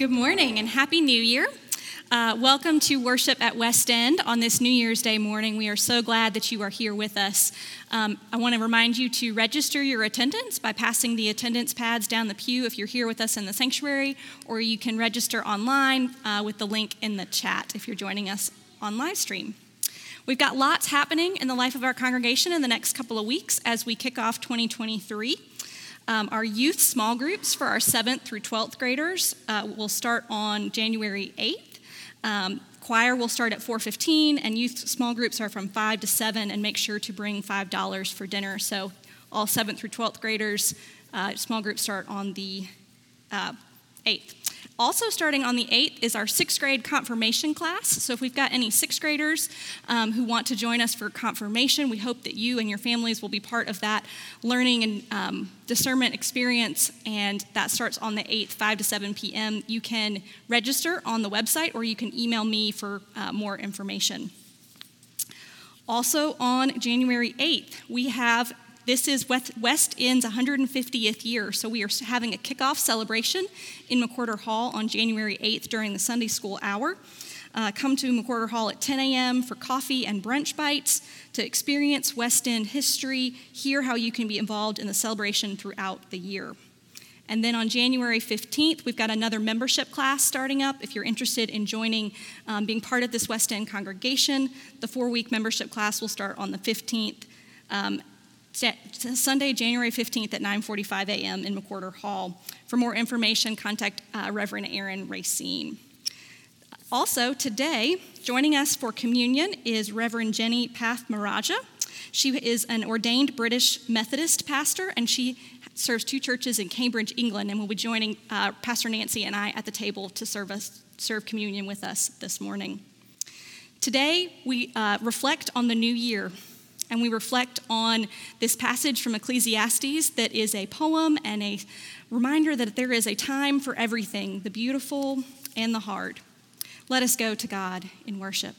Good morning and Happy New Year. Welcome to worship at West End on this New Year's Day morning. We are so glad that you are here with us. I want to remind you to register your attendance by passing the attendance pads down the pew if you're here with us in the sanctuary, or you can register online with the link in the chat if you're joining us on live stream. We've got lots happening in the life of our congregation in the next couple of weeks as we kick off 2023. Our youth small groups for our 7th through 12th graders will start on January 8th. Choir will start at 4:15, and youth small groups are from 5 to 7, and make sure to bring $5 for dinner. So all 7th through 12th graders, small groups start on the 8th. Also starting on the 8th is our 6th grade confirmation class. So if we've got any 6th graders who want to join us for confirmation, we hope that you and your families will be part of that learning and discernment experience, and that starts on the 8th, 5 to 7 p.m. You can register on the website, or you can email me for more information. Also on January 8th, this is West End's 150th year, so we are having a kickoff celebration in McWhorter Hall on January 8th during the Sunday school hour. Come to McWhorter Hall at 10 a.m. for coffee and brunch bites to experience West End history, hear how you can be involved in the celebration throughout the year. And then on January 15th, we've got another membership class starting up. If you're interested in joining, being part of this West End congregation, the 4-week membership class will start on the 15th. Sunday, January 15th at 9:45 a.m. in McWhorter Hall. For more information, contact Reverend Aaron Racine. Also, today, joining us for communion is Reverend Jenny Pathmaraja. She is an ordained British Methodist pastor, and she serves 2 churches in Cambridge, England, and will be joining Pastor Nancy and I at the table to serve communion with us this morning. Today, we reflect on the new year. And we reflect on this passage from Ecclesiastes that is a poem and a reminder that there is a time for everything, the beautiful and the hard. Let us go to God in worship.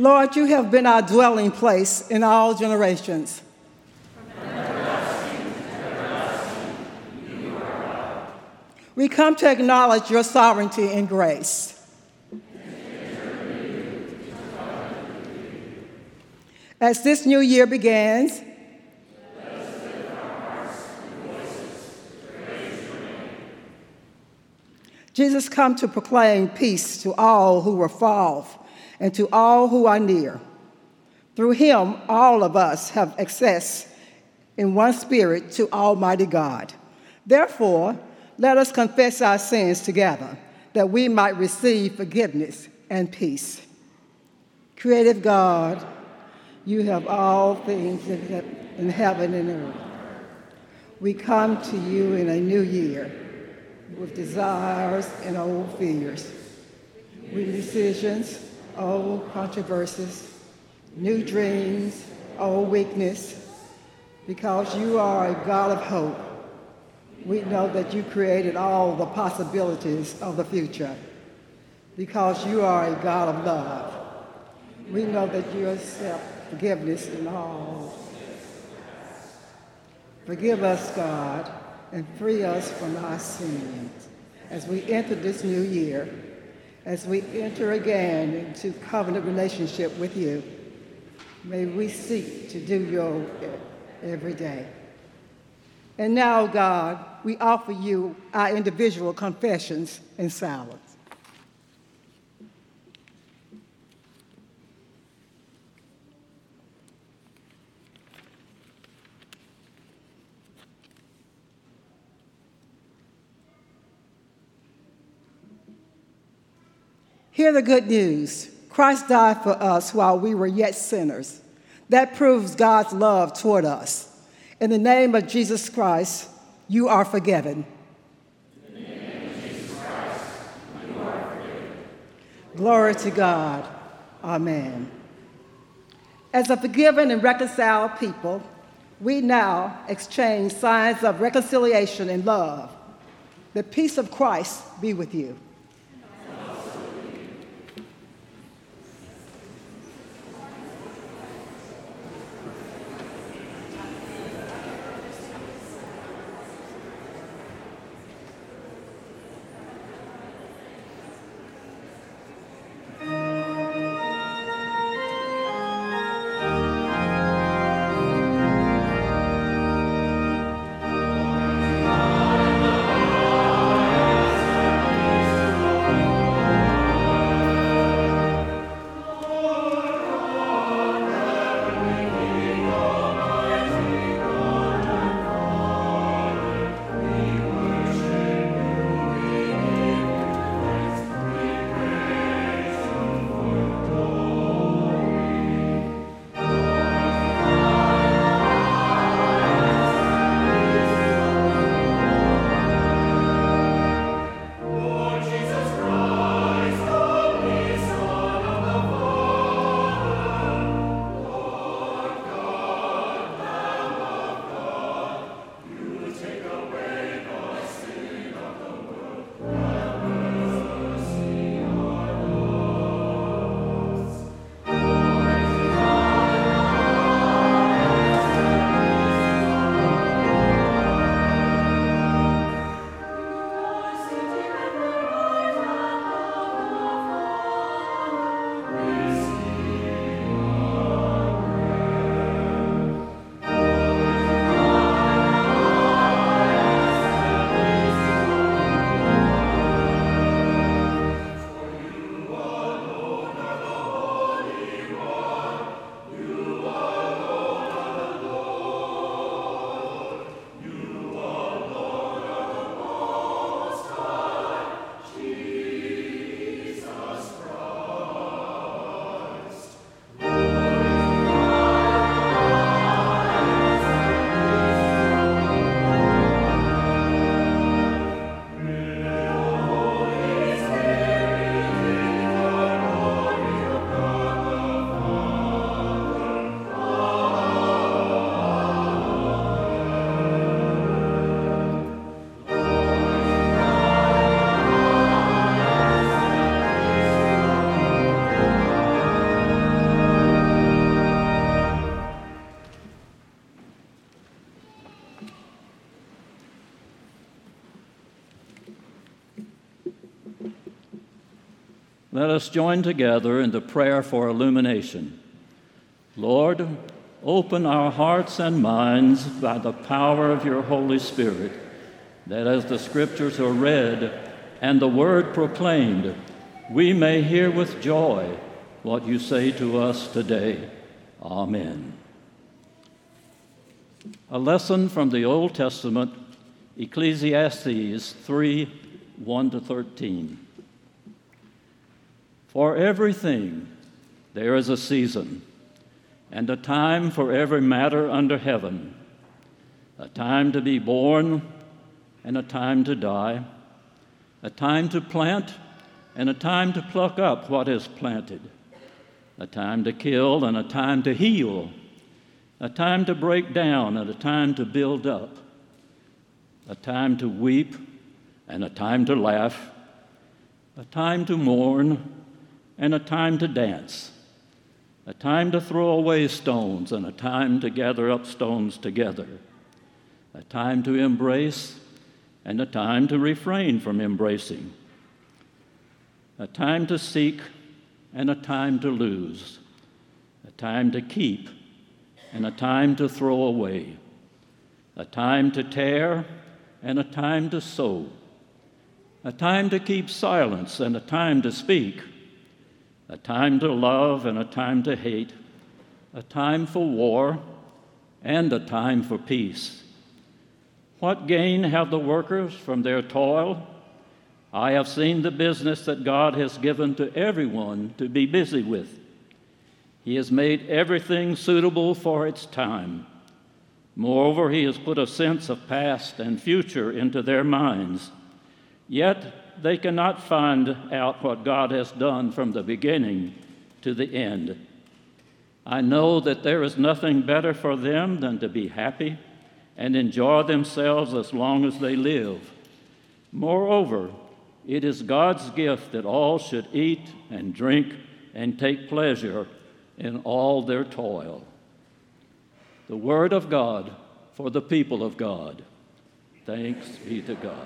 Lord, you have been our dwelling place in all generations. We come to acknowledge your sovereignty and grace. As this new year begins, Jesus come to proclaim peace to all who are far and to all who are near. Through him, all of us have access in one spirit to Almighty God. Therefore, let us confess our sins together, that we might receive forgiveness and peace. Creative God, you have all things in heaven and earth. We come to you in a new year with desires and old fears, with decisions, old controversies, new dreams, old weakness. Because you are a God of hope, we know that you created all the possibilities of the future. Because you are a God of love, we know that you accept forgiveness in all. Forgive us, God, and free us from our sins as we enter this new year, as we enter again into covenant relationship with you. May we seek to do your will every day. And now, God, we offer you our individual confessions in silence. Hear the good news. Christ died for us while we were yet sinners. That proves God's love toward us. In the name of Jesus Christ, you are forgiven. In the name of Jesus Christ, you are forgiven. Glory to God. Amen. As a forgiven and reconciled people, we now exchange signs of reconciliation and love. The peace of Christ be with you. Let us join together in the prayer for illumination. Lord, open our hearts and minds by the power of your Holy Spirit, that as the Scriptures are read and the Word proclaimed, we may hear with joy what you say to us today. Amen. A lesson from the Old Testament, Ecclesiastes 3, 1-13. For everything there is a season, and a time for every matter under heaven, a time to be born and a time to die, a time to plant and a time to pluck up what is planted, a time to kill and a time to heal, a time to break down and a time to build up, a time to weep and a time to laugh, a time to mourn and a time to dance, a time to throw away stones and a time to gather up stones together, a time to embrace and a time to refrain from embracing, a time to seek and a time to lose, a time to keep and a time to throw away, a time to tear and a time to sow, a time to keep silence and a time to speak, a time to love and a time to hate, a time for war and a time for peace. What gain have the workers from their toil? I have seen the business that God has given to everyone to be busy with. He has made everything suitable for its time. Moreover, he has put a sense of past and future into their minds. Yet they cannot find out what God has done from the beginning to the end. I know that there is nothing better for them than to be happy and enjoy themselves as long as they live. Moreover, it is God's gift that all should eat and drink and take pleasure in all their toil. The word of God for the people of God. Thanks be to God.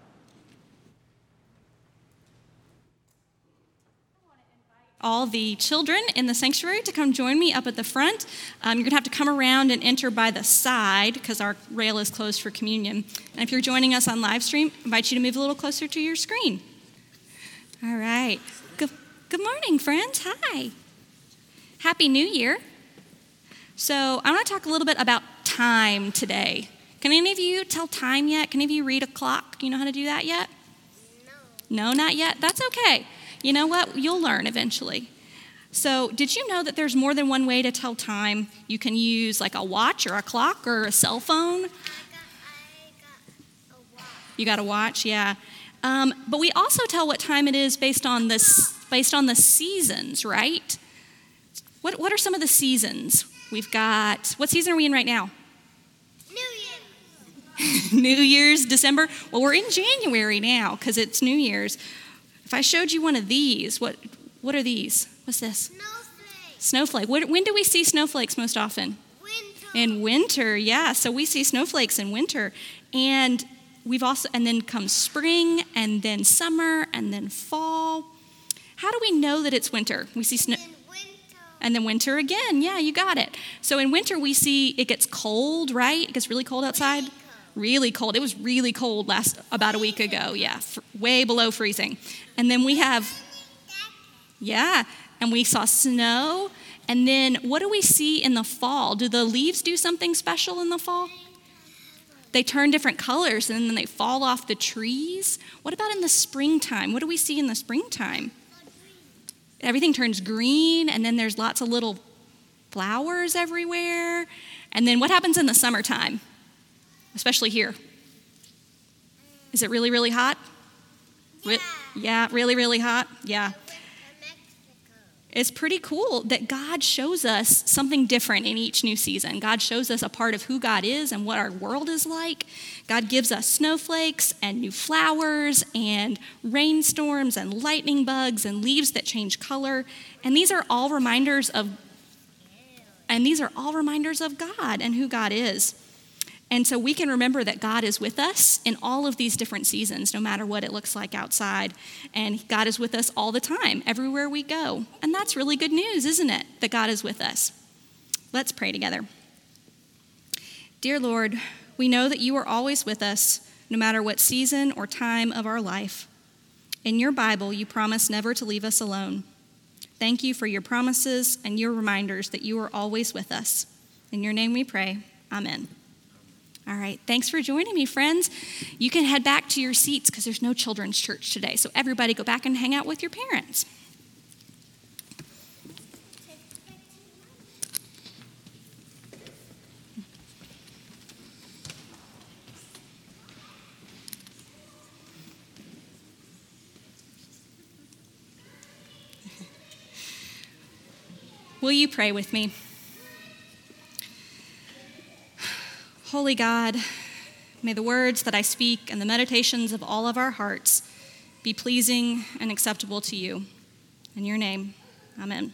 All the children in the sanctuary to come join me up at the front. You're going to have to come around and enter by the side because our rail is closed for communion. And if you're joining us on live stream, I invite you to move a little closer to your screen. All right. Good morning, friends. Hi. Happy New Year. So I want to talk a little bit about time today. Can any of you tell time yet? Can any of you read a clock? Do you know how to do that yet? No, not yet? That's okay. You know what? You'll learn eventually. So did you know that there's more than one way to tell time? You can use like a watch or a clock or a cell phone. I got a watch. You got a watch, yeah. But we also tell what time it is based on the seasons, right? What are some of the seasons? We've got, what season are we in right now? New Year's. New Year's, December. Well, we're in January now because it's New Year's. If I showed you one of these, what are these? What's this? Snowflake. When do we see snowflakes most often? Winter. In winter, yeah. So we see snowflakes in winter. And then comes spring, and then summer, and then fall. How do we know that it's winter? We see snow. And then winter again. Yeah, you got it. So in winter, we see it gets cold, right? It gets really cold outside. Really cold. It was really cold about a week ago. Yeah, way below freezing. And then we have, and we saw snow. And then what do we see in the fall? Do the leaves do something special in the fall? They turn different colors and then they fall off the trees. What about in the springtime? What do we see in the springtime? Everything turns green, and then there's lots of little flowers everywhere. And then what happens in the summertime? Especially here. Is it really, really hot? Yeah, really, really hot? Yeah. It's pretty cool that God shows us something different in each new season. God shows us a part of who God is and what our world is like. God gives us snowflakes and new flowers and rainstorms and lightning bugs and leaves that change color. And these are all reminders of God and who God is. And so we can remember that God is with us in all of these different seasons, no matter what it looks like outside. And God is with us all the time, everywhere we go. And that's really good news, isn't it, that God is with us? Let's pray together. Dear Lord, we know that you are always with us, no matter what season or time of our life. In your Bible, you promise never to leave us alone. Thank you for your promises and your reminders that you are always with us. In your name we pray. Amen. All right, thanks for joining me, friends. You can head back to your seats because there's no children's church today. So everybody go back and hang out with your parents. Will you pray with me? Holy God, may the words that I speak and the meditations of all of our hearts be pleasing and acceptable to you. In your name, amen.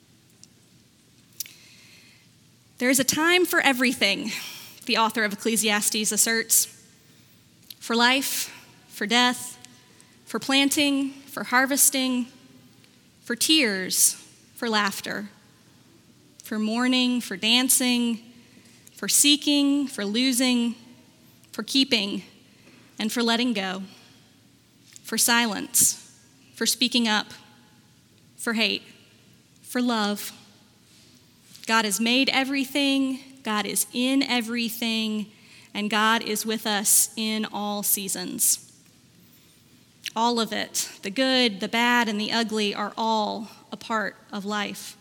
There is a time for everything, the author of Ecclesiastes asserts. For life, for death, for planting, for harvesting, for tears, for laughter, for mourning, for dancing, for seeking, for losing, for keeping, and for letting go, for silence, for speaking up, for hate, for love. God has made everything, God is in everything, and God is with us in all seasons. All of it, the good, the bad, and the ugly, are all a part of life.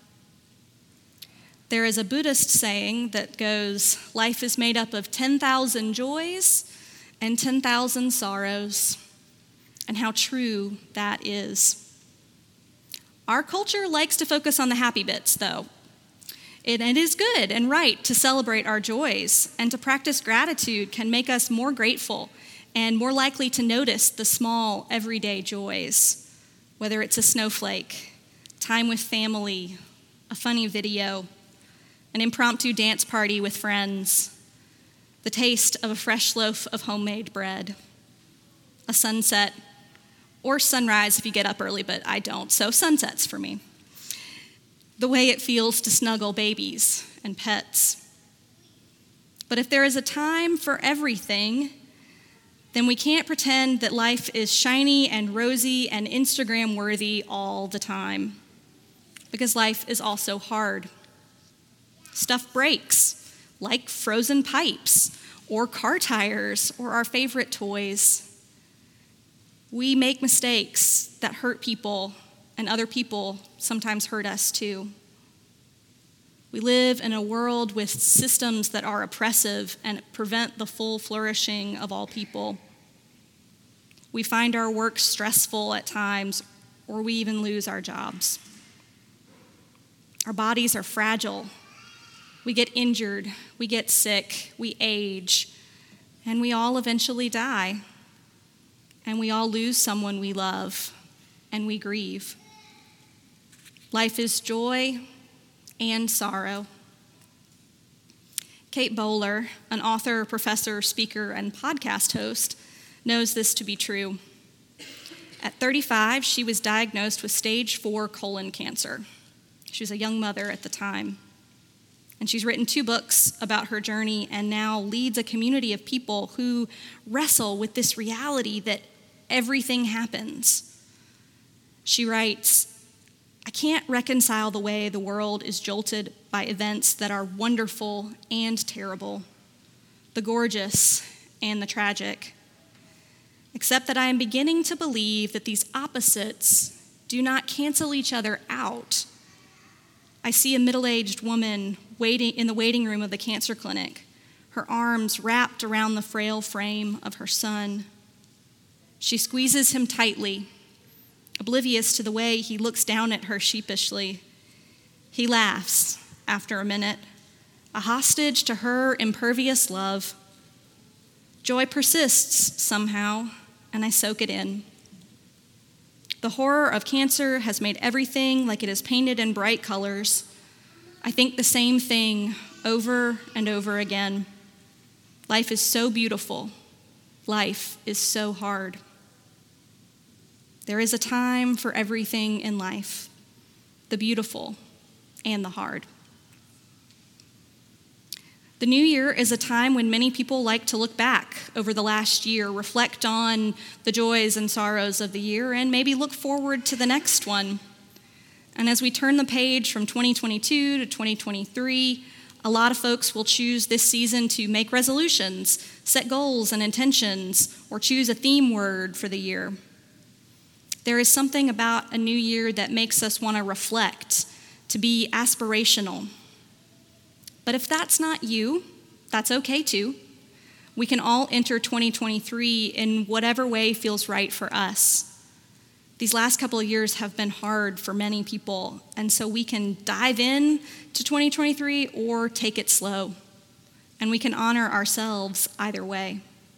There is a Buddhist saying that goes, life is made up of 10,000 joys and 10,000 sorrows, and how true that is. Our culture likes to focus on the happy bits, though. It is good and right to celebrate our joys, and to practice gratitude can make us more grateful and more likely to notice the small, everyday joys, whether it's a snowflake, time with family, a funny video, an impromptu dance party with friends, the taste of a fresh loaf of homemade bread, a sunset, or sunrise if you get up early, but I don't, so sunsets for me. The way it feels to snuggle babies and pets. But if there is a time for everything, then we can't pretend that life is shiny and rosy and Instagram-worthy all the time, because life is also hard. Stuff breaks, like frozen pipes, or car tires, or our favorite toys. We make mistakes that hurt people, and other people sometimes hurt us too. We live in a world with systems that are oppressive and prevent the full flourishing of all people. We find our work stressful at times, or we even lose our jobs. Our bodies are fragile. We get injured, we get sick, we age, and we all eventually die. And we all lose someone we love, and we grieve. Life is joy and sorrow. Kate Bowler, an author, professor, speaker, and podcast host, knows this to be true. At 35, she was diagnosed with stage 4 colon cancer. She was a young mother at the time. And she's written 2 books about her journey and now leads a community of people who wrestle with this reality that everything happens. She writes, I can't reconcile the way the world is jolted by events that are wonderful and terrible, the gorgeous and the tragic, except that I am beginning to believe that these opposites do not cancel each other out. I see a middle-aged woman waiting in the waiting room of the cancer clinic, her arms wrapped around the frail frame of her son. She squeezes him tightly, oblivious to the way he looks down at her sheepishly. He laughs after a minute, a hostage to her impervious love. Joy persists somehow, and I soak it in. The horror of cancer has made everything like it is painted in bright colors. I think the same thing over and over again. Life is so beautiful. Life is so hard. There is a time for everything in life, the beautiful and the hard. The new year is a time when many people like to look back over the last year, reflect on the joys and sorrows of the year, and maybe look forward to the next one. And as we turn the page from 2022 to 2023, a lot of folks will choose this season to make resolutions, set goals and intentions, or choose a theme word for the year. There is something about a new year that makes us want to reflect, to be aspirational. But if that's not you, that's okay too. We can all enter 2023 in whatever way feels right for us. These last couple of years have been hard for many people, and so we can dive in to 2023 or take it slow, and we can honor ourselves either way.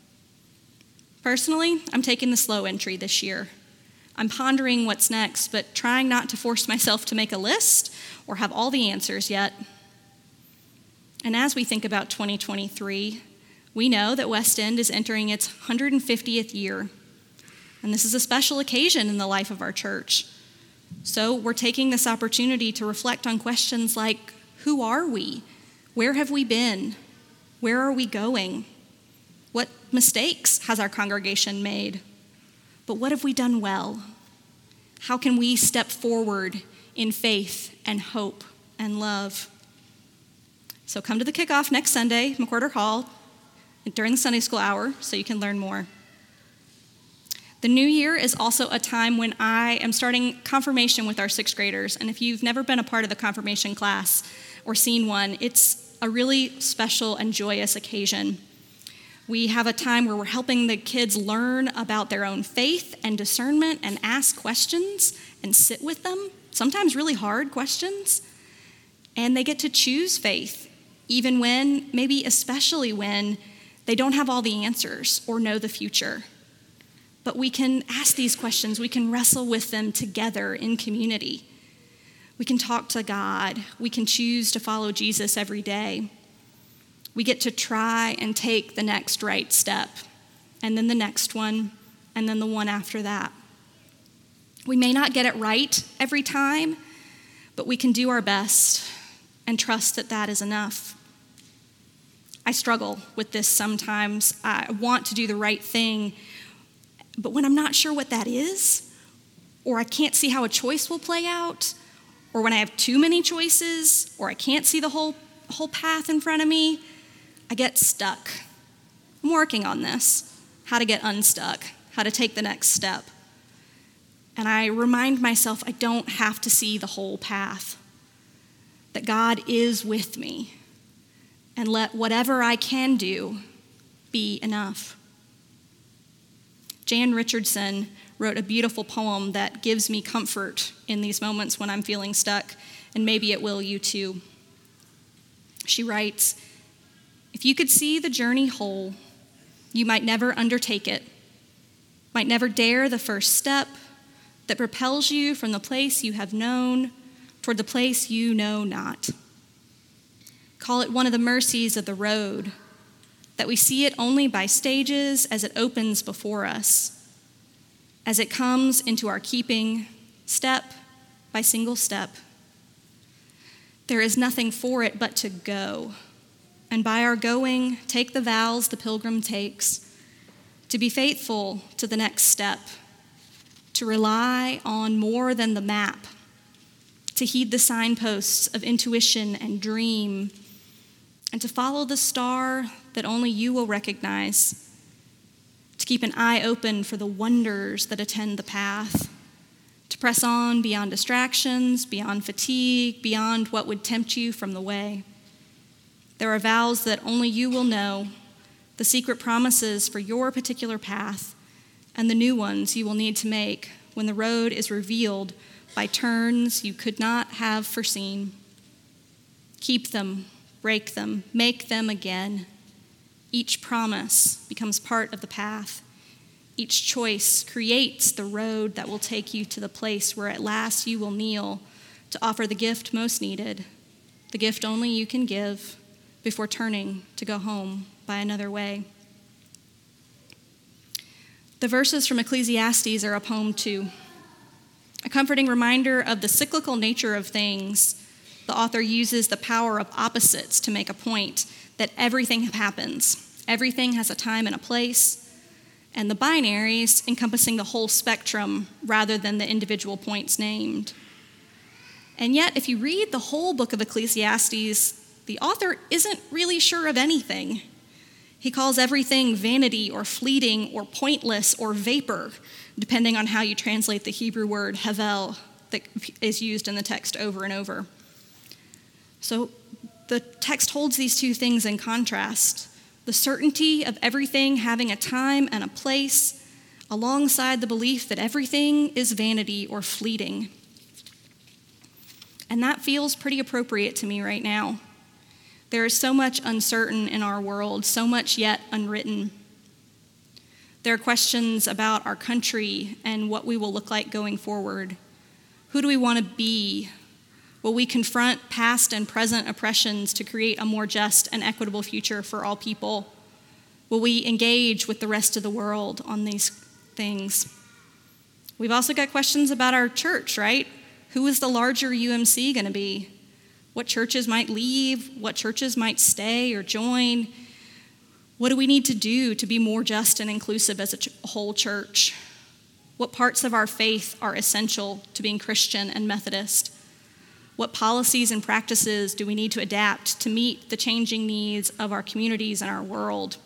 Personally, I'm taking the slow entry this year. I'm pondering what's next, but trying not to force myself to make a list or have all the answers yet. And as we think about 2023, we know that West End is entering its 150th year. And this is a special occasion in the life of our church. So we're taking this opportunity to reflect on questions like, who are we? Where have we been? Where are we going? What mistakes has our congregation made? But what have we done well? How can we step forward in faith and hope and love? So come to the kickoff next Sunday, McWhorter Hall, during the Sunday school hour, so you can learn more. The new year is also a time when I am starting confirmation with our sixth graders. And if you've never been a part of the confirmation class or seen one, it's a really special and joyous occasion. We have a time where we're helping the kids learn about their own faith and discernment and ask questions and sit with them, sometimes really hard questions. And they get to choose faith, even when, maybe especially when, they don't have all the answers or know the future. But we can ask these questions, we can wrestle with them together in community. We can talk to God, we can choose to follow Jesus every day. We get to try and take the next right step, and then the next one, and then the one after that. We may not get it right every time, but we can do our best and trust that that is enough. I struggle with this sometimes. I want to do the right thing, but when I'm not sure what that is, or I can't see how a choice will play out, or when I have too many choices, or I can't see the whole path in front of me, I get stuck. I'm working on this, how to get unstuck, how to take the next step. And I remind myself I don't have to see the whole path, that God is with me, and let whatever I can do be enough. Jan Richardson wrote a beautiful poem that gives me comfort in these moments when I'm feeling stuck, and maybe it will you too. She writes, "If you could see the journey whole, you might never undertake it, might never dare the first step that propels you from the place you have known toward the place you know not. Call it one of the mercies of the road, that we see it only by stages as it opens before us, as it comes into our keeping, step by single step. There is nothing for it but to go, and by our going, take the vows the pilgrim takes, to be faithful to the next step, to rely on more than the map, to heed the signposts of intuition and dream, and to follow the star that only you will recognize, to keep an eye open for the wonders that attend the path, to press on beyond distractions, beyond fatigue, beyond what would tempt you from the way. There are vows that only you will know, the secret promises for your particular path, and the new ones you will need to make when the road is revealed by turns you could not have foreseen. Keep them, break them, make them again. Each promise becomes part of the path. Each choice creates the road that will take you to the place where at last you will kneel to offer the gift most needed, the gift only you can give before turning to go home by another way. The verses from Ecclesiastes are a poem too. A comforting reminder of the cyclical nature of things, the author uses the power of opposites to make a point that everything happens. Everything has a time and a place, and the binaries encompassing the whole spectrum rather than the individual points named. And yet, if you read the whole book of Ecclesiastes, the author isn't really sure of anything. He calls everything vanity or fleeting or pointless or vapor, depending on how you translate the Hebrew word havel that is used in the text over and over. So the text holds these two things in contrast: the certainty of everything having a time and a place, alongside the belief that everything is vanity or fleeting. And that feels pretty appropriate to me right now. There is so much uncertain in our world, so much yet unwritten. There are questions about our country and what we will look like going forward. Who do we want to be? Will we confront past and present oppressions to create a more just and equitable future for all people? Will we engage with the rest of the world on these things? We've also got questions about our church, right? Who is the larger UMC going to be? What churches might leave? What churches might stay or join? What do we need to do to be more just and inclusive as a whole church? What parts of our faith are essential to being Christian and Methodist? What policies and practices do we need to adapt to meet the changing needs of our communities and our world?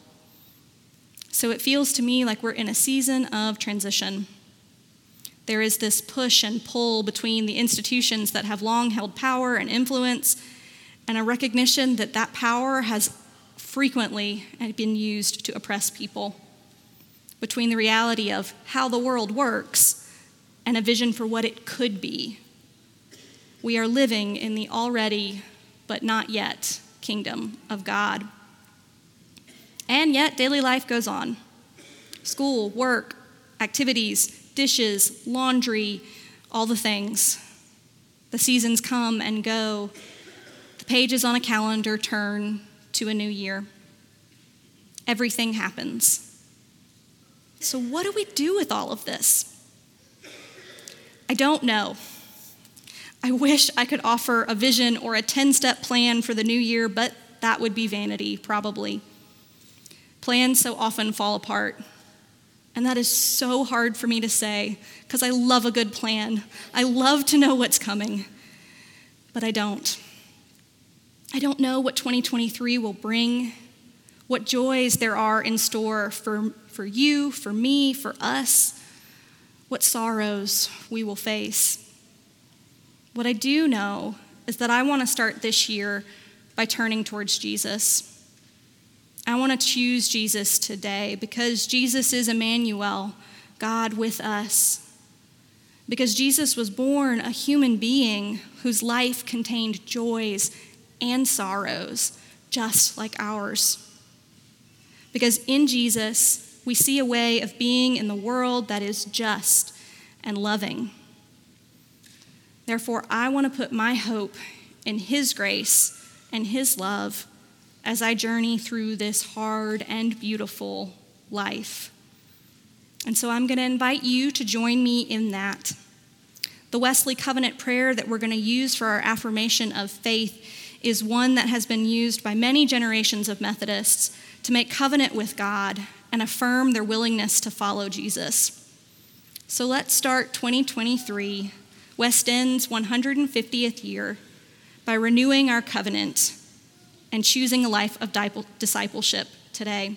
So it feels to me like we're in a season of transition. There is this push and pull between the institutions that have long held power and influence, and a recognition that that power has frequently been used to oppress people, between the reality of how the world works and a vision for what it could be. We are living in the already, but not yet, kingdom of God. And yet, daily life goes on. School, work, activities, dishes, laundry, all the things. The seasons come and go. The pages on a calendar turn to a new year. Everything happens. So what do we do with all of this? I don't know. I wish I could offer a vision or a 10-step plan for the new year, but that would be vanity, probably. Plans so often fall apart. And that is so hard for me to say, because I love a good plan. I love to know what's coming, but I don't. I don't know what 2023 will bring, what joys there are in store for you, for me, for us, what sorrows we will face. What I do know is that I want to start this year by turning towards Jesus. I want to choose Jesus today because Jesus is Emmanuel, God with us. Because Jesus was born a human being whose life contained joys and sorrows, just like ours. Because in Jesus, we see a way of being in the world that is just and loving. Therefore, I want to put my hope in His grace and His love as I journey through this hard and beautiful life. And so I'm going to invite you to join me in that. The Wesley Covenant prayer that we're going to use for our affirmation of faith is one that has been used by many generations of Methodists to make covenant with God and affirm their willingness to follow Jesus. So let's start 2023, West End's 150th year, by renewing our covenant and choosing a life of discipleship today.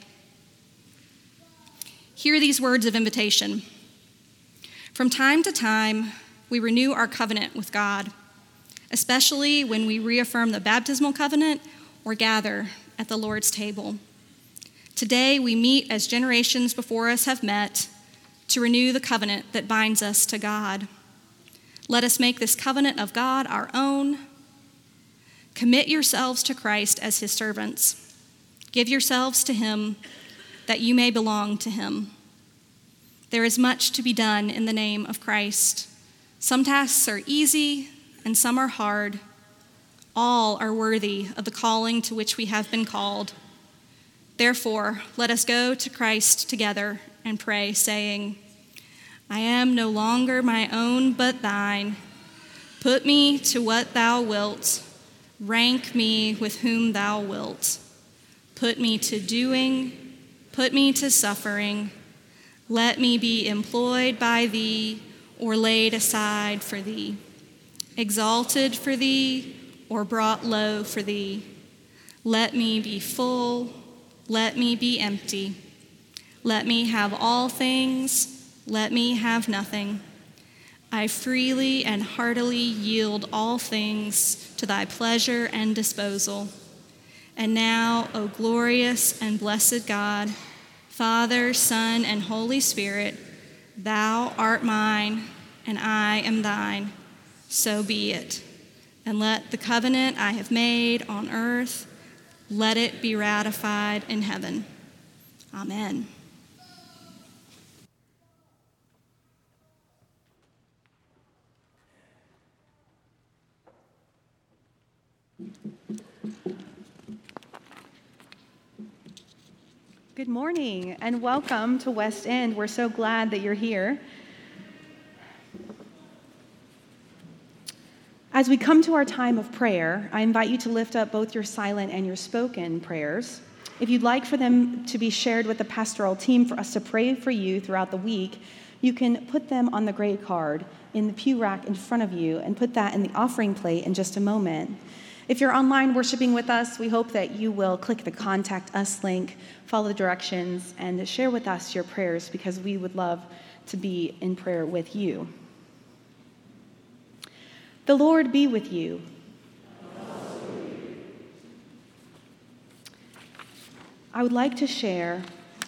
Hear these words of invitation. From time to time, we renew our covenant with God, especially when we reaffirm the baptismal covenant or gather at the Lord's table. Today, we meet as generations before us have met to renew the covenant that binds us to God. Let us make this covenant of God our own. Commit yourselves to Christ as His servants. Give yourselves to Him that you may belong to Him. There is much to be done in the name of Christ. Some tasks are easy and some are hard. All are worthy of the calling to which we have been called. Therefore, let us go to Christ together and pray, saying, I am no longer my own but thine. Put me to what thou wilt. Rank me with whom thou wilt. Put me to doing, put me to suffering. Let me be employed by thee or laid aside for thee, exalted for thee or brought low for thee. Let me be full, let me be empty. Let me have all things, let me have nothing. I freely and heartily yield all things to thy pleasure and disposal. And now, O glorious and blessed God, Father, Son, and Holy Spirit, thou art mine, and I am thine. So be it. And let the covenant I have made on earth, let it be ratified in heaven. Amen. Good morning and welcome to West End. We're so glad that you're here. As we come to our time of prayer, I invite you to lift up both your silent and your spoken prayers. If you'd like for them to be shared with the pastoral team for us to pray for you throughout the week, you can put them on the gray card in the pew rack in front of you and put that in the offering plate in just a moment. If you're online worshiping with us, we hope that you will click the Contact Us link, follow the directions, and share with us your prayers because we would love to be in prayer with you. The Lord be with you. I would like to share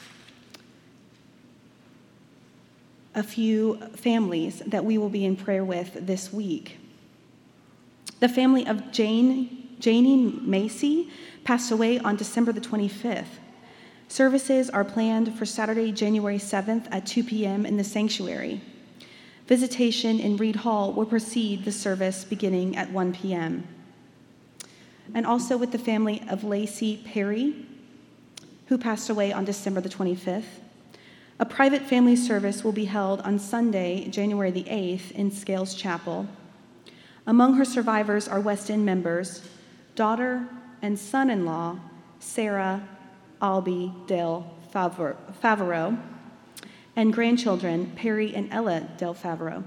a few families that we will be in prayer with this week. The family of Janie Macy passed away on December the 25th. Services are planned for Saturday, January 7th at 2 p.m. in the sanctuary. Visitation in Reed Hall will precede the service beginning at 1 p.m. And also with the family of Lacey Perry, who passed away on December the 25th. A private family service will be held on Sunday, January the 8th in Scales Chapel. Among her survivors are West End members, daughter and son-in-law, Sarah Albee Del Favreau, and grandchildren, Perry and Ella Del Favreau.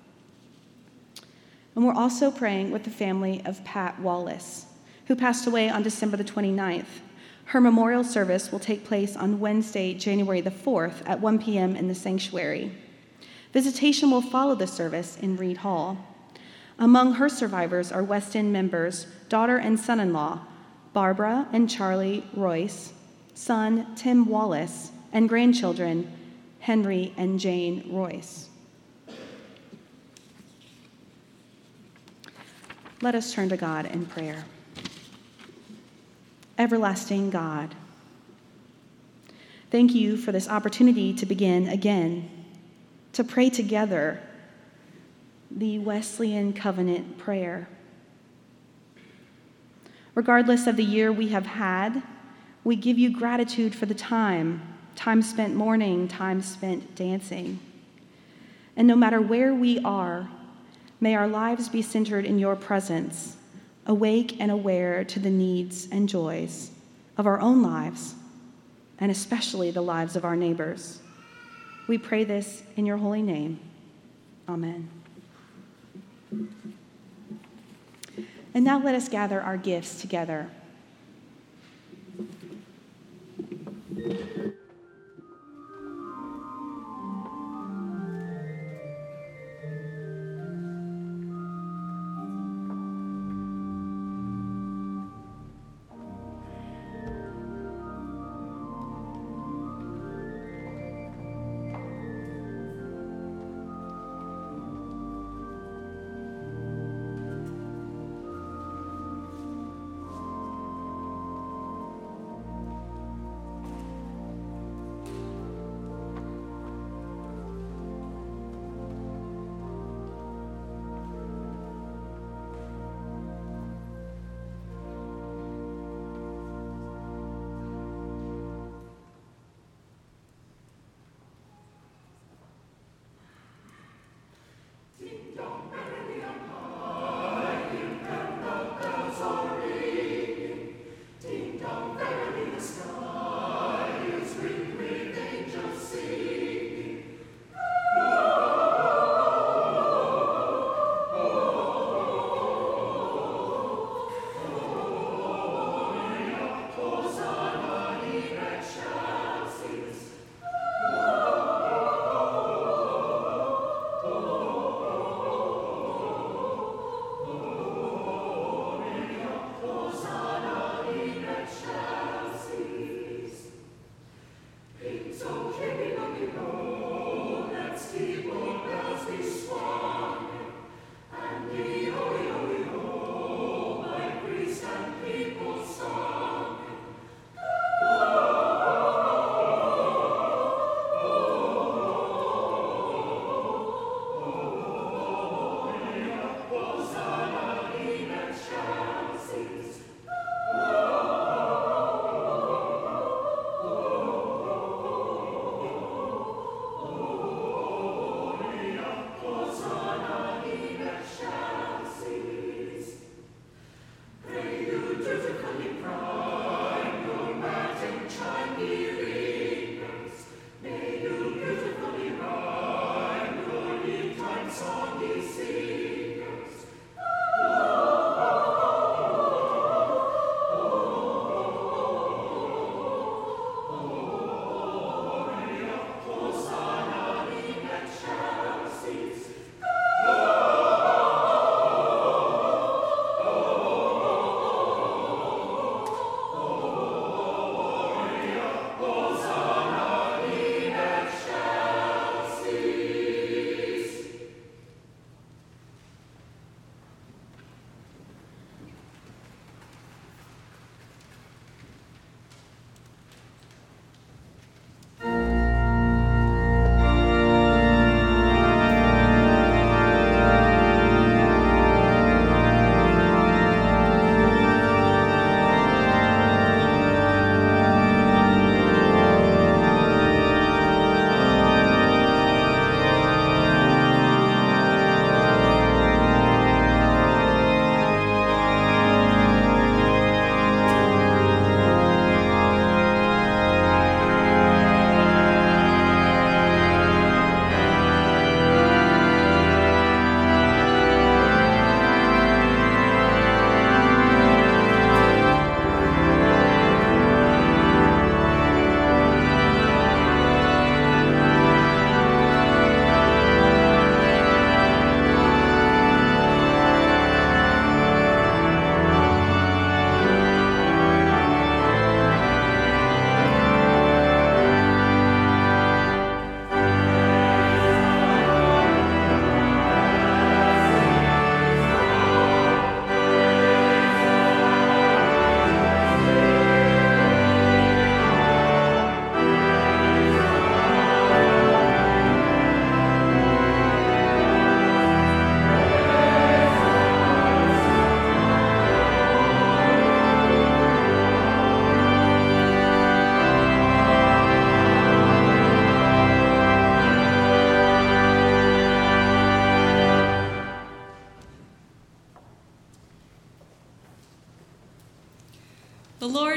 And we're also praying with the family of Pat Wallace, who passed away on December the 29th. Her memorial service will take place on Wednesday, January the 4th at 1 p.m. in the sanctuary. Visitation will follow the service in Reed Hall. Among her survivors are West End members, daughter and son-in-law, Barbara and Charlie Royce, son Tim Wallace, and grandchildren, Henry and Jane Royce. Let us turn to God in prayer. Everlasting God, thank you for this opportunity to begin again, to pray together the Wesleyan Covenant prayer. Regardless of the year we have had, we give you gratitude for the time spent mourning, time spent dancing. And no matter where we are, may our lives be centered in your presence, awake and aware to the needs and joys of our own lives, and especially the lives of our neighbors. We pray this in your holy name. Amen. And now let us gather our gifts together.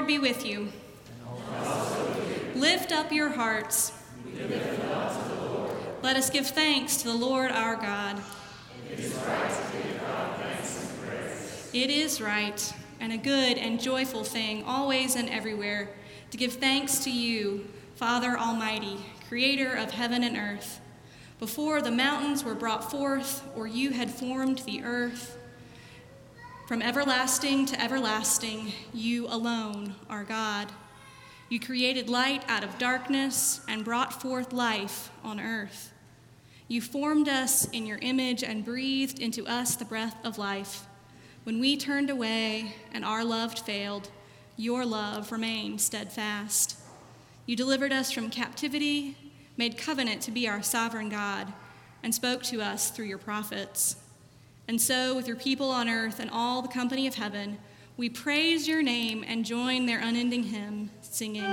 Lord be with you. Lift up your hearts. Let us give thanks to the Lord our God. It is right to give God thanks and praise. It is right and a good and joyful thing, always and everywhere, to give thanks to you, Father Almighty, creator of heaven and earth. Before the mountains were brought forth, or you had formed the earth, from everlasting to everlasting, you alone are God. You created light out of darkness and brought forth life on earth. You formed us in your image and breathed into us the breath of life. When we turned away and our love failed, your love remained steadfast. You delivered us from captivity, made covenant to be our sovereign God, and spoke to us through your prophets. And so, with your people on earth and all the company of heaven, we praise your name and join their unending hymn, singing.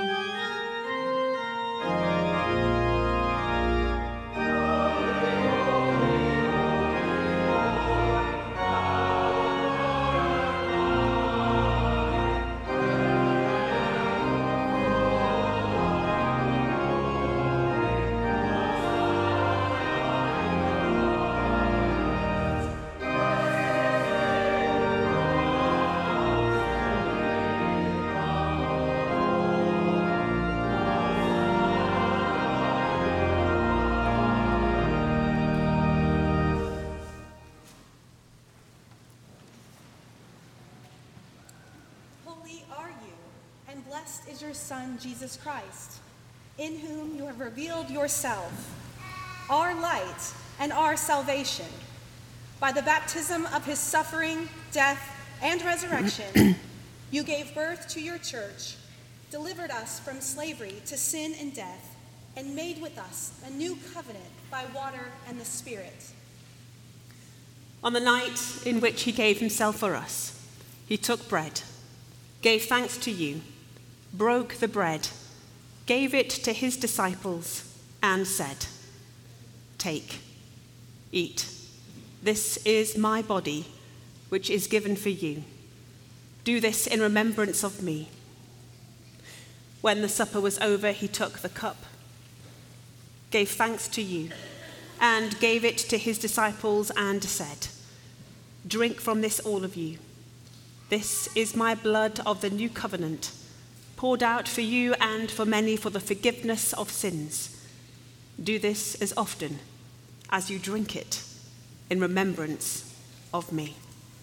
Blessed is your Son, Jesus Christ, in whom you have revealed yourself, our light and our salvation. By the baptism of his suffering, death, and resurrection, you gave birth to your church, delivered us from slavery to sin and death, and made with us a new covenant by water and the Spirit. On the night in which he gave himself for us, he took bread, gave thanks to you, broke the bread, gave it to his disciples, and said, "Take, eat. This is my body, which is given for you. Do this in remembrance of me." When the supper was over, he took the cup, gave thanks to you, and gave it to his disciples, and said, "Drink from this, all of you. This is my blood of the new covenant, poured out for you and for many for the forgiveness of sins. Do this as often as you drink it in remembrance of me."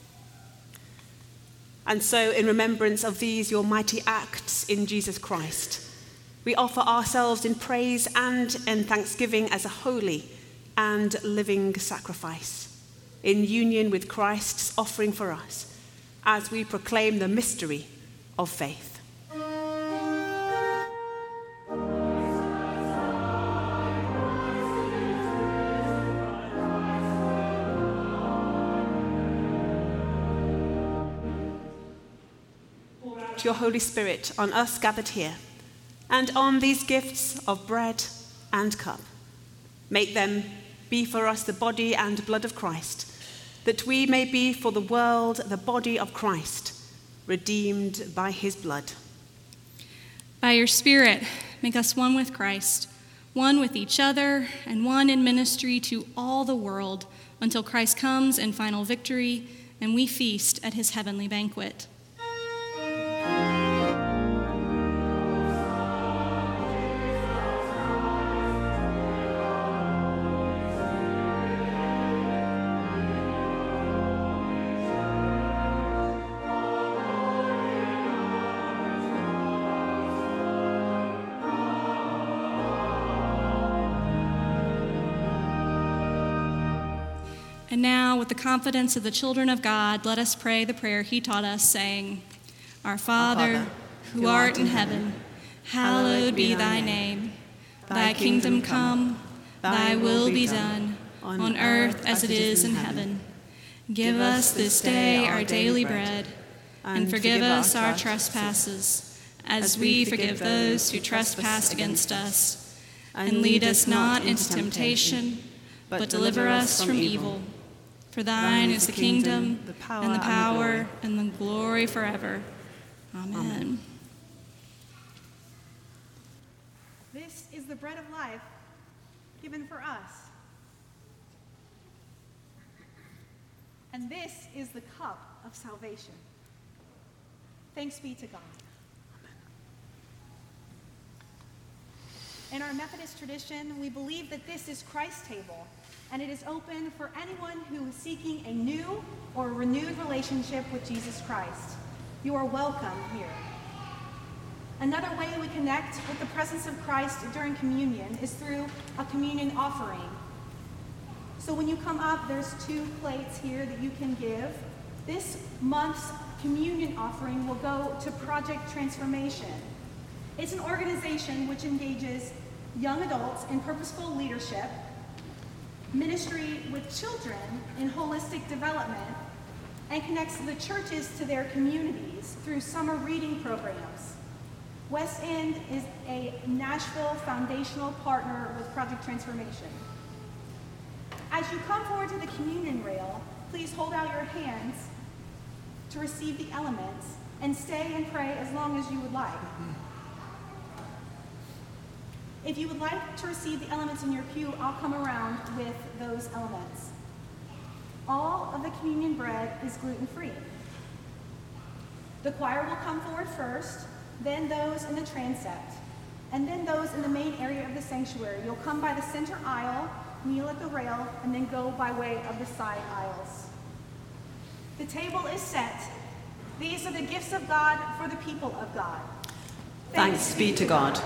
And so, in remembrance of these your mighty acts in Jesus Christ, we offer ourselves in praise and in thanksgiving as a holy and living sacrifice, in union with Christ's offering for us, as we proclaim the mystery of faith. Your Holy Spirit on us gathered here, and on these gifts of bread and cup. Make them be for us the body and blood of Christ, that we may be for the world the body of Christ, redeemed by his blood. By your Spirit, make us one with Christ, one with each other, and one in ministry to all the world, until Christ comes in final victory, and we feast at his heavenly banquet. And now, with the confidence of the children of God, let us pray the prayer he taught us, saying, Our Father, who art in heaven, hallowed be thy name. Thy kingdom come, thy will be done, on earth as it is in heaven. Give us this day our daily bread, and forgive us our trespasses, as we forgive those who trespass against us. And lead us not into temptation, but deliver us from evil. For thine is the kingdom, and the power, and the glory forever. Amen. the bread of life given for us. And this is the cup of salvation. Thanks be to God. In our Methodist tradition, we believe that this is Christ's table, and it is open for anyone who is seeking a new or renewed relationship with Jesus Christ. You are welcome here. Another way we connect with the presence of Christ during communion is through a communion offering. So when you come up, there's 2 plates here that you can give. This month's communion offering will go to Project Transformation. It's an organization which engages young adults in purposeful leadership, ministry with children in holistic development, and connects the churches to their communities through summer reading programs. West End is a Nashville foundational partner with Project Transformation. As you come forward to the communion rail, please hold out your hands to receive the elements and stay and pray as long as you would like. If you would like to receive the elements in your pew, I'll come around with those elements. All of the communion bread is gluten-free. The choir will come forward first, then those in the transept, and then those in the main area of the sanctuary. You'll come by the center aisle, kneel at the rail, and then go by way of the side aisles. The table is set. These are the gifts of God for the people of God. Thanks be to God.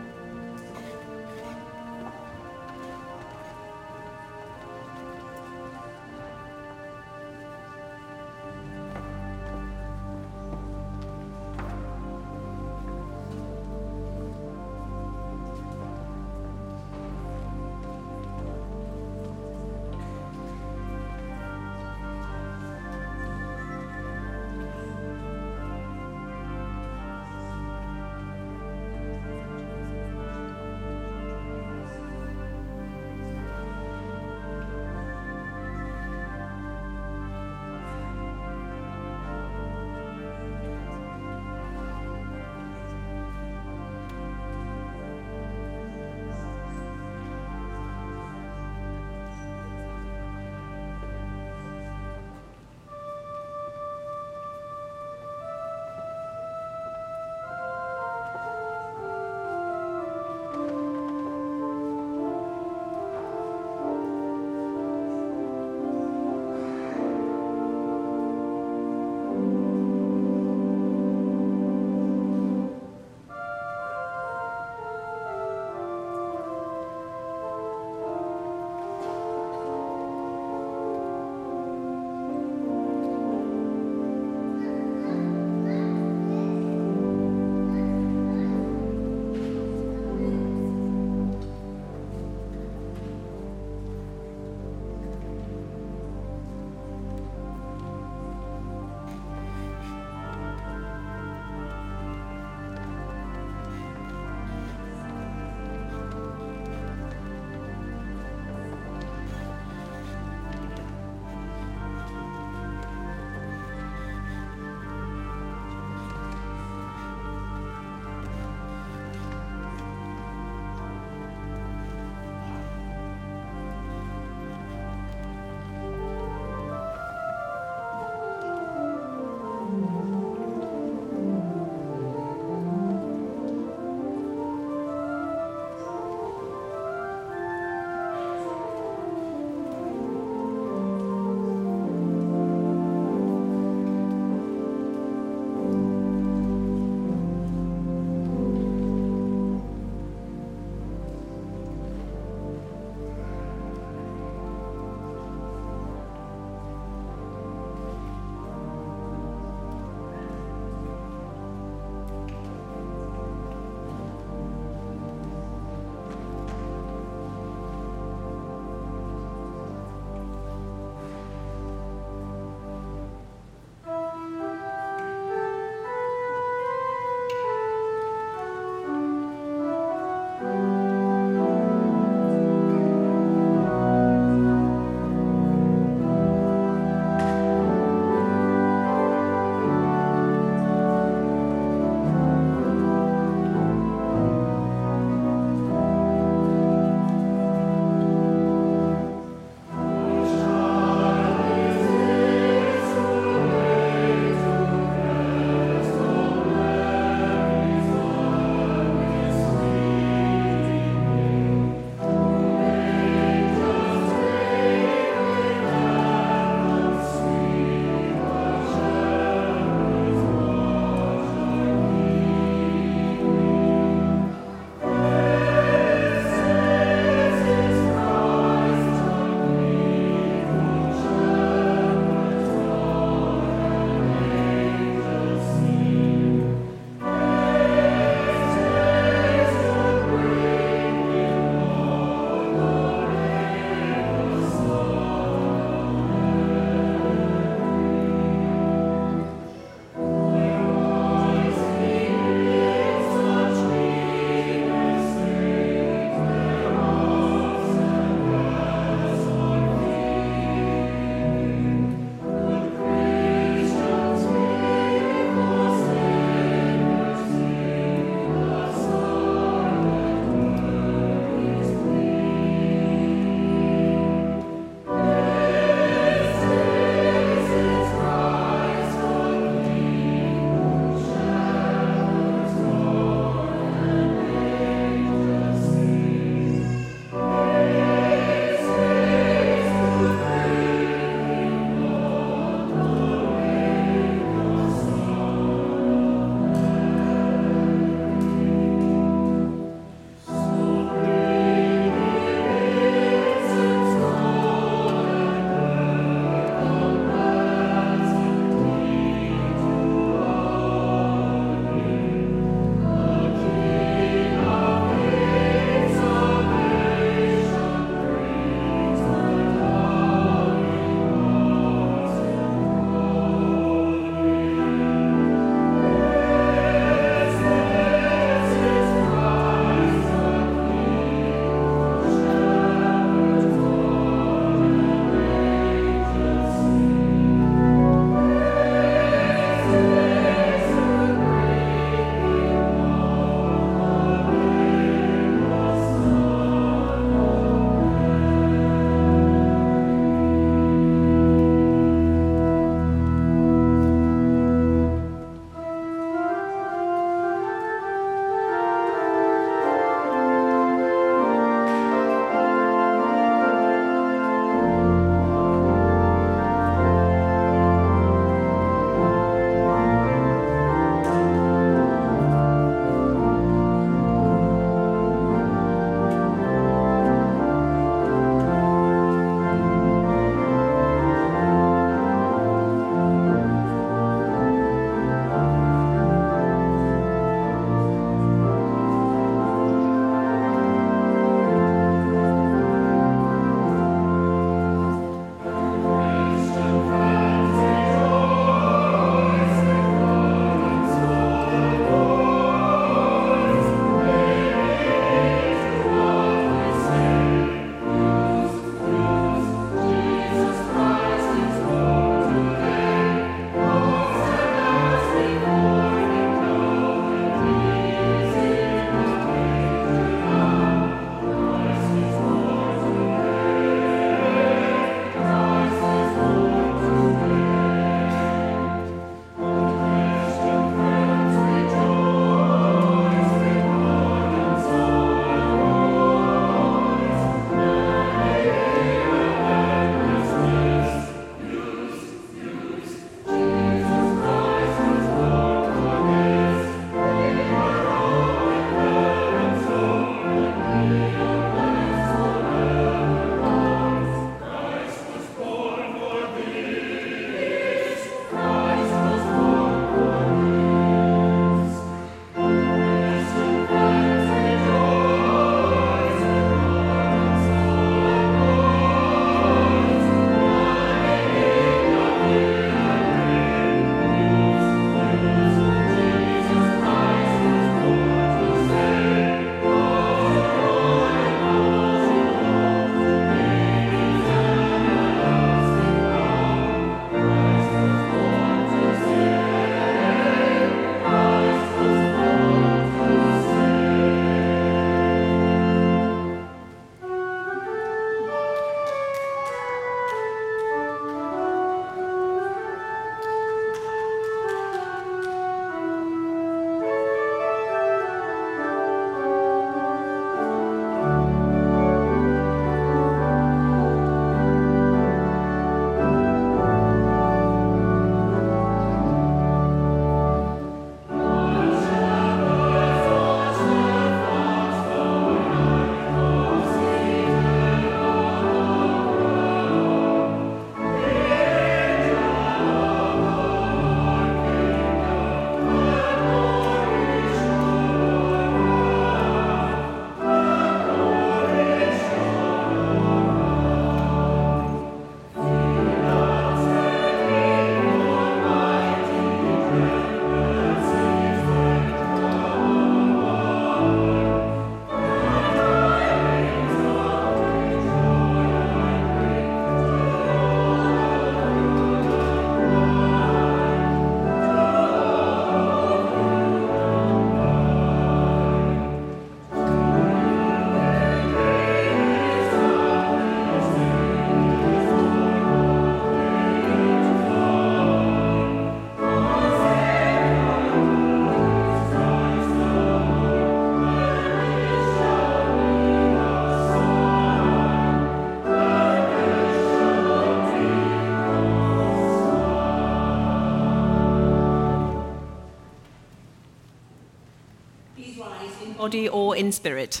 body or in spirit.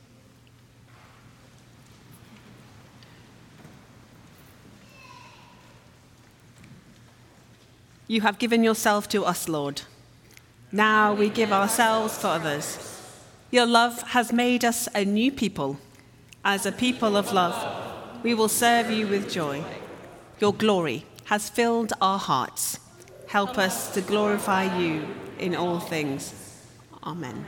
You have given yourself to us, Lord. Now we give ourselves for others. Your love has made us a new people. As a people of love, we will serve you with joy. Your glory has filled our hearts. Help us to glorify you in all things. Amen.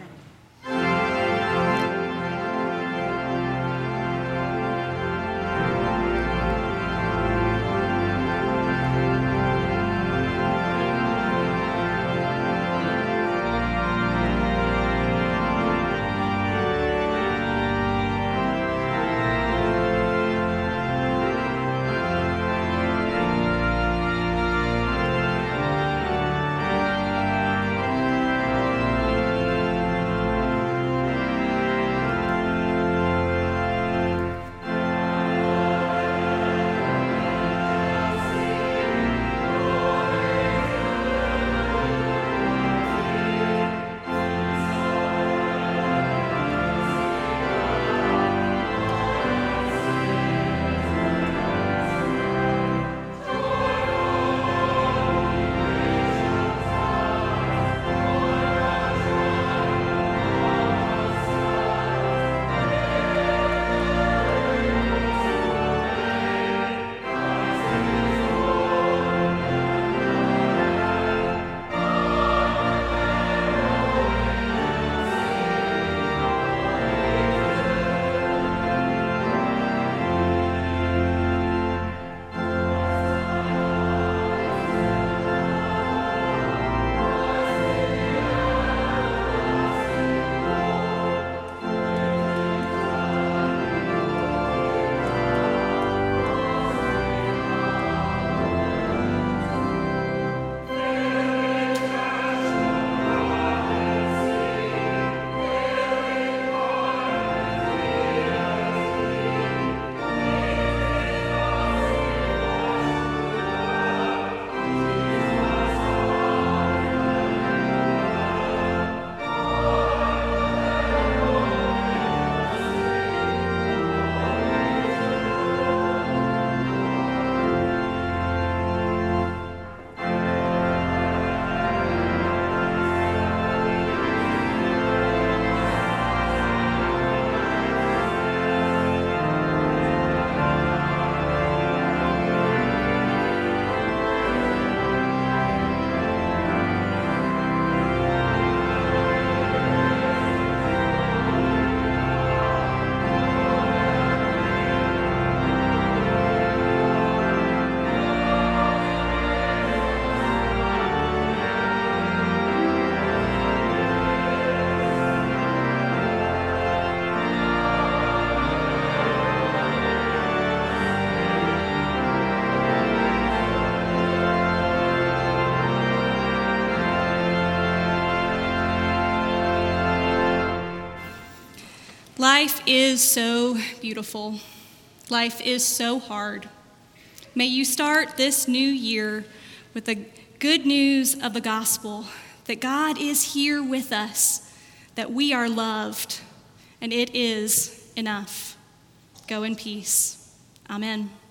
Life is so beautiful. Life is so hard. May you start this new year with the good news of the gospel, that God is here with us, that we are loved, and it is enough. Go in peace. Amen.